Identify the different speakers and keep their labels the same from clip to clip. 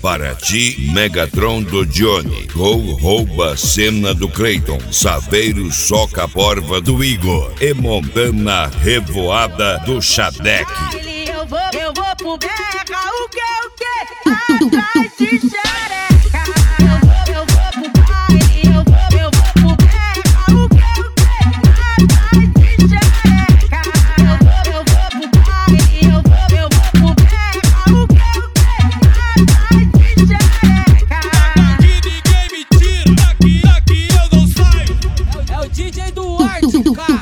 Speaker 1: Paraty, Megatron do Johnny. Gol rouba cena do Cleiton. Saveiro soca a porva do Igor. E Montana revoada do Xadeque.
Speaker 2: Eu vou pro Beca, o que? Atrás de xereca. Eu vou pro baile, eu vou pro Beca, o que? Atrás de xereca. Eu vou pro baile, eu vou pro Beca, o que? Atrás de xereca.
Speaker 3: Daqui ninguém me tira, daqui eu não saio. É o DJ Duarte, o cara.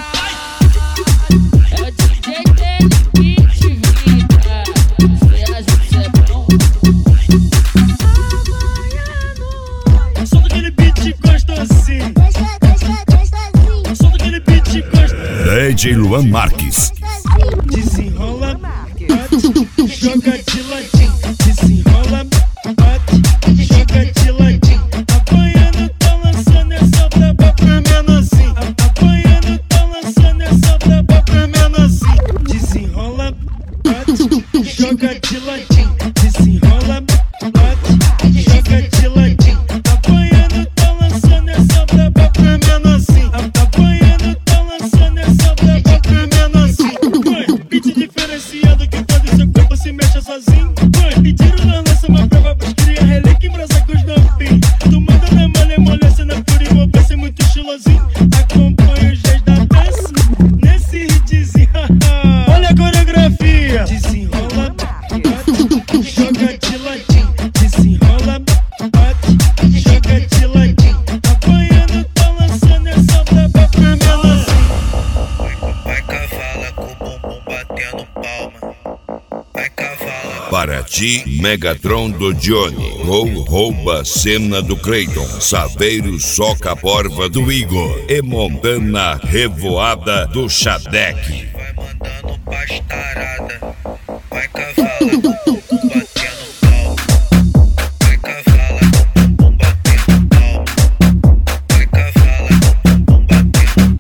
Speaker 1: DJ Luan Marques.
Speaker 4: Desenrola, bate, joga de ladinho. Desenrola, bate, joga de ladinho. Apanhando, tá lançando essa braba pra menorzinho. Apanhando, tá lançando essa braba pra menorzinho. Desenrola, bate, joga de ladinho. Desenrola, bate, joga de ladinho. Apanhando, tá lançando essa braba pra menorzinho. Apanhando, tá lançando essa braba pra menorzinho. Beat diferenciado que todo seu corpo se mexa sozinho. Pediram na lança uma prova pros cria, relíquia em brasa com os novinhos. Tu manda na malha, molha, cena pura e mobile, é muito estilosinho. Acompanha os geis da dança nesse hitzinho. Olha a coreografia. Desenrola, bate, joga de ladinho. Desenrola, bate, joga de ladinho. Apanhando, tá lançando essa braba pra menorzinho.
Speaker 5: Vai cavala com o bumbum batendo palma. Vai cavala.
Speaker 1: Paraty, Megatron do Johnny. Gol rouba cena do Cleiton. Saveiro soca a porva do Igor. E Montana revoada do Xadeque.
Speaker 5: Vai mandando pastarada. Vai cavala com o bumbum batendo palma. Vai cavala com o bumbum batendo palma. Vai cavala com o bumbum batendo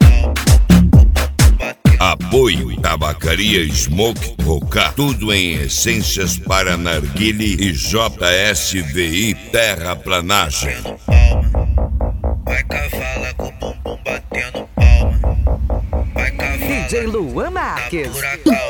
Speaker 5: palma.
Speaker 1: Apoio Tabacaria Smoke Rocar. Tudo em essências para narguile e JSVI Terraplanagem.
Speaker 5: Palma. Vai cavala com o bumbum batendo palma. Vai cavala
Speaker 6: DJ Luan Marques.
Speaker 5: na furacão.